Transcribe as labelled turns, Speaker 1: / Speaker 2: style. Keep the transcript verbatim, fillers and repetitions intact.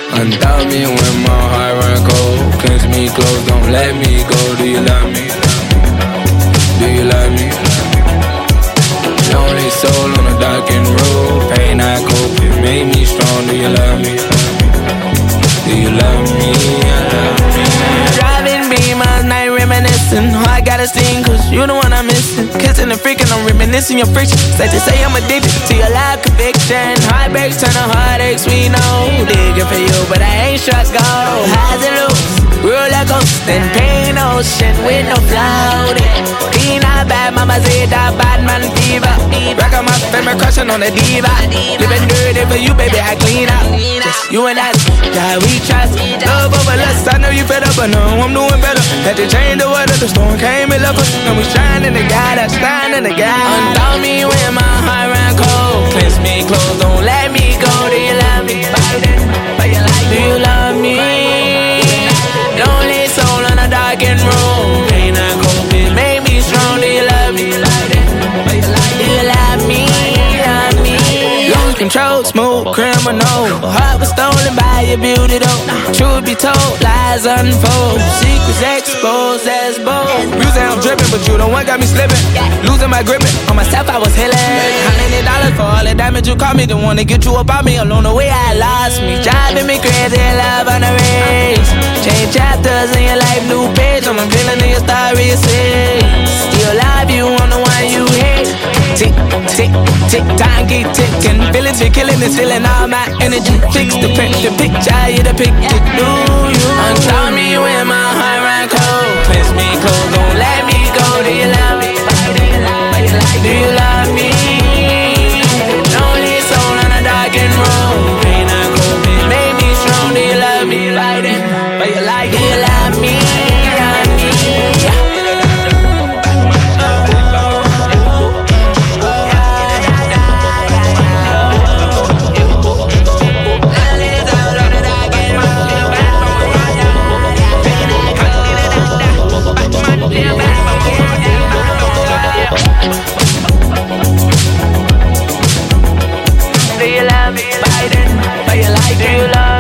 Speaker 1: Undoubt me when my heart run cold. Cleanse me close, don't let me go. Do you love me? Do you love me? Lonely soul on a darkened road. Pain I cope, it made me strong. Do you love me? Do you love me? I love me.
Speaker 2: Driving Beamers, night reminiscing. Oh, I gotta sing, cause you the one I'm missing. Kissing and freaking, I'm reminiscing your friction. Said to say I'm addicted to your live conviction. Heartbreaks turn to heartaches, we know. Digging for you, but I ain't struck gold. Highs and lows, roller coaster, pain ocean with no cloud. Be not bad, mama said that bad man fever. Rock on my favorite crushing on the diva. Living dirty for you, baby, I clean up. Just you and I, God we trust. Love over lust, I know you fed up, but no, I'm doing better. Had to change the weather, the storm came and left us. Now we shining together, standing together. Undoubt me when my heart ran cold. Cleanse me close, don't let me go. Do you love me? Do you love me? Lonely soul on a darkened road. Pain and cold, it made me strong. Do you love me? Do you love me? Love me? Lose control, smooth criminal. Heart was stolen by your beauty though. Truth be told, lies unfold. Secrets exposed as bold. Music I'm dripping, but you the one got me slipping. Losing my gripping, on myself I was healing. Hundred dollars for all the damage you caused me. Don't wanna get you about me, along the way I lost me. Driving me crazy, love on the race. Change chapters in your life, new page. I'm feeling in your story, say. Still love you, I'm the one you hate. Tick, tick, tick, time keep ticking. Feelings you're killing, it's feeling all my energy. Fix the print, the picture, you the picture. Do you undoubt me when my heart ran cold? Cleanse me close, don't let me go. Do you love me? Do you love me? Lonely soul on a darkened road. Pain and cold, it made me strong. Do you love me? But you like, do you love me? Love me? Do you love me? Biden, but you like, do you love me?